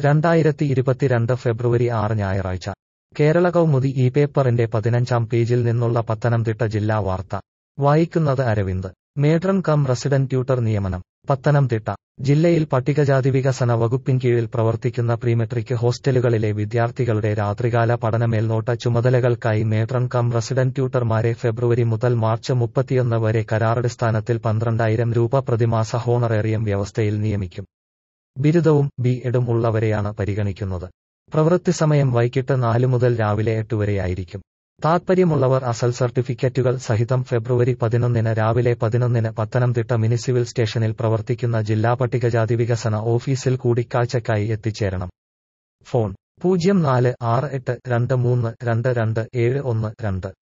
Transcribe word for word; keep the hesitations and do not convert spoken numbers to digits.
രണ്ടായിരത്തി ഇരുപത്തിരണ്ട് ഫെബ്രുവരി ആറ് ഞായറാഴ്ച കേരള കൗമുദി ഈ പേപ്പറിന്റെ പതിനഞ്ചാം പേജിൽ നിന്നുള്ള പത്തനംതിട്ട ജില്ലാ വാർത്ത വായിക്കുന്നത് Aravind. Matron cum resident tutor നിയമനം. പത്തനംതിട്ട ജില്ലയിൽ പട്ടികജാതി വികസന വകുപ്പിൻ കീഴിൽ പ്രവർത്തിക്കുന്ന പ്രീമെട്രിക് ഹോസ്റ്റലുകളിലെ വിദ്യാർത്ഥികളുടെ രാത്രികാല പഠന മേൽനോട്ട ചുമതലകൾക്കായി മേട്രൺ കം റെസിഡന്റ് ട്യൂട്ടർമാരെ ഫെബ്രുവരി മുതൽ മാർച്ച് മുപ്പത്തിയൊന്ന് വരെ കരാറടിസ്ഥാനത്തിൽ പന്ത്രണ്ടായിരം രൂപ പ്രതിമാസ ഹോണറേറിയം വ്യവസ്ഥയിൽ നിയമിക്കും. ബിരുദവും ബി എഡും ഉള്ളവരെയാണ് പരിഗണിക്കുന്നത്. പ്രവൃത്തി സമയം വൈകിട്ട് നാല് മുതൽ രാവിലെ എട്ട് വരെയായിരിക്കും. താത്പര്യമുള്ളവർ അസൽ സർട്ടിഫിക്കറ്റുകൾ സഹിതം ഫെബ്രുവരി പതിനൊന്നിന് രാവിലെ പതിനൊന്നിന് പത്തനംതിട്ട മുനിസിപ്പൽ സ്റ്റേഷനിൽ പ്രവർത്തിക്കുന്ന ജില്ലാ പട്ടികജാതി വികസന ഓഫീസിൽ കൂടിക്കാഴ്ചയ്ക്കായി എത്തിച്ചേരണം. ഫോൺ പൂജ്യം നാല് ആറ് എട്ട് രണ്ട് മൂന്ന് രണ്ട് രണ്ട് ഏഴ് ഒന്ന് രണ്ട്.